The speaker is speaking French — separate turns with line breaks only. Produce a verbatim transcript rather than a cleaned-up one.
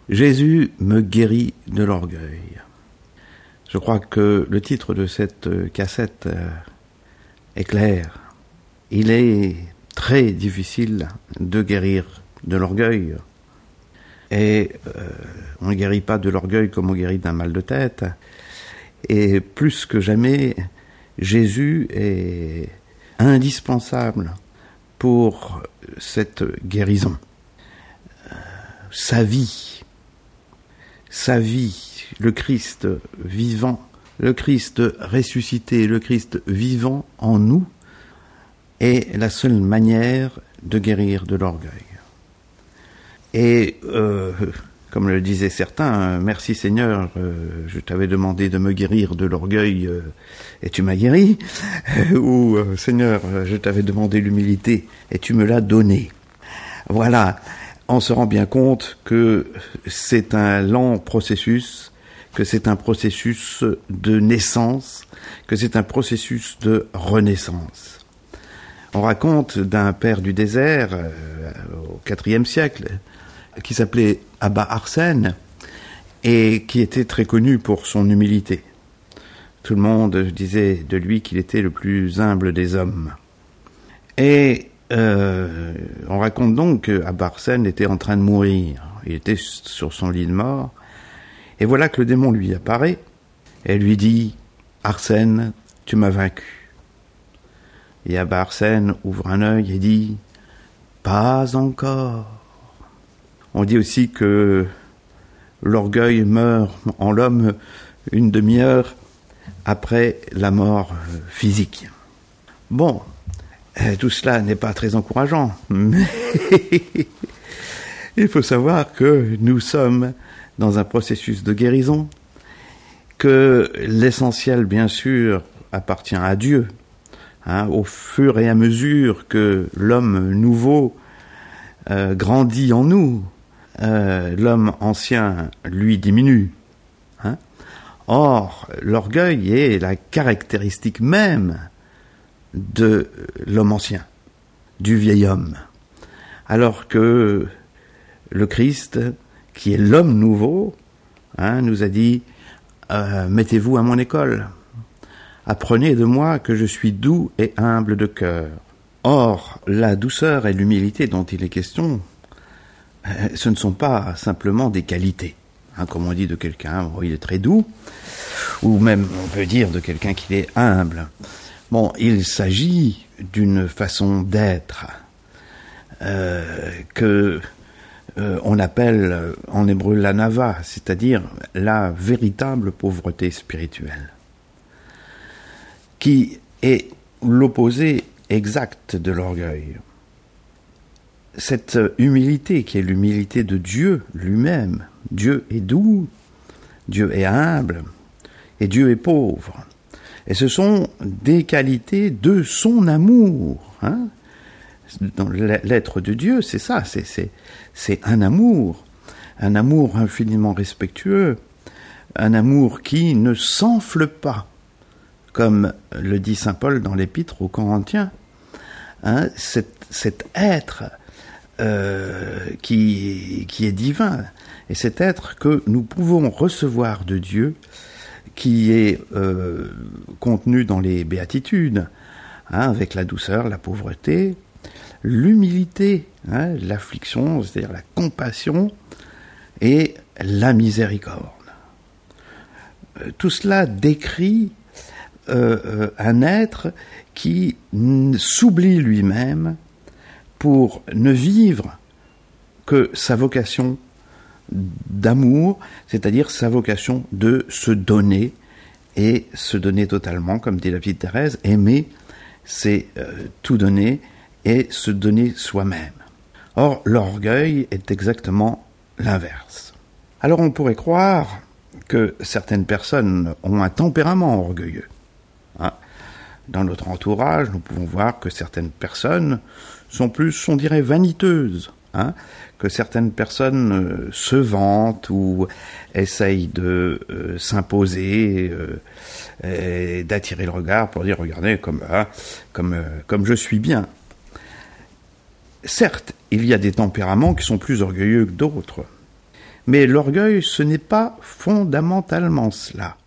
Jésus me guérit de l'orgueil. Je crois que le titre de cette cassette est clair. Il est très difficile de guérir de l'orgueil. Et euh, on ne guérit pas de l'orgueil comme on guérit d'un mal de tête. Et plus que jamais, Jésus est indispensable pour cette guérison. Euh, sa vie, sa vie, le Christ vivant, le Christ ressuscité, le Christ vivant en nous, est la seule manière de guérir de l'orgueil. Et euh, comme le disaient certains, merci Seigneur, euh, je t'avais demandé de me guérir de l'orgueil euh, et tu m'as guéri, ou euh, Seigneur, je t'avais demandé l'humilité et tu me l'as donné. Voilà, on se rend bien compte que c'est un lent processus, que c'est un processus de naissance, que c'est un processus de renaissance. On raconte d'un père du désert euh, au quatrième siècle, qui s'appelait Abba Arsène et qui était très connu pour son humilité. Tout le monde disait de lui qu'il était le plus humble des hommes. Et euh, on raconte donc qu'Abba Arsène était en train de mourir. Il était sur son lit de mort. Et voilà que le démon lui apparaît et lui dit « Arsène, tu m'as vaincu ». Et Abba Arsène ouvre un œil et dit « Pas encore ». On dit aussi que l'orgueil meurt en l'homme une demi-heure après la mort physique. Bon, tout cela n'est pas très encourageant, mais il faut savoir que nous sommes dans un processus de guérison, que l'essentiel, bien sûr, appartient à Dieu. Hein, au fur et à mesure que l'homme nouveau euh, grandit en nous, Euh, l'homme ancien, lui, diminue. Hein? Or, l'orgueil est la caractéristique même de l'homme ancien, du vieil homme. Alors que le Christ, qui est l'homme nouveau, hein, nous a dit euh, « Mettez-vous à mon école, apprenez de moi que je suis doux et humble de cœur. » Or, la douceur et l'humilité dont il est question, ce ne sont pas simplement des qualités. Hein, comme on dit de quelqu'un, oh, il est très doux, ou même on peut dire de quelqu'un qu'il est humble. Bon, il s'agit d'une façon d'être euh, que euh, on appelle en hébreu l'anava, c'est-à-dire la véritable pauvreté spirituelle, qui est l'opposé exact de l'orgueil. Cette humilité qui est l'humilité de Dieu lui-même. Dieu est doux, Dieu est humble, et Dieu est pauvre. Et ce sont des qualités de son amour. Hein? Dans l'être de Dieu, c'est ça, c'est, c'est, c'est un amour, un amour infiniment respectueux, un amour qui ne s'enfle pas, comme le dit saint Paul dans l'épître aux Corinthiens. Hein? Cet, cet être Euh, qui, qui est divin, et cet être que nous pouvons recevoir de Dieu, qui est euh, contenu dans les béatitudes, hein, avec la douceur, la pauvreté, l'humilité, hein, l'affliction, c'est-à-dire la compassion, et la miséricorde. Euh, tout cela décrit euh, euh, un être qui s'oublie lui-même pour ne vivre que sa vocation d'amour, c'est-à-dire sa vocation de se donner, et se donner totalement, comme dit la petite Thérèse. Aimer, c'est euh, tout donner, et se donner soi-même. Or, l'orgueil est exactement l'inverse. Alors on pourrait croire que certaines personnes ont un tempérament orgueilleux. Hein? Dans notre entourage, nous pouvons voir que certaines personnes sont plus, on dirait, vaniteuses, hein, que certaines personnes euh, se vantent ou essayent de euh, s'imposer, euh, et d'attirer le regard pour dire « Regardez, comme, hein, comme, euh, comme je suis bien ». Certes, il y a des tempéraments qui sont plus orgueilleux que d'autres, Mais l'orgueil, ce n'est pas fondamentalement cela.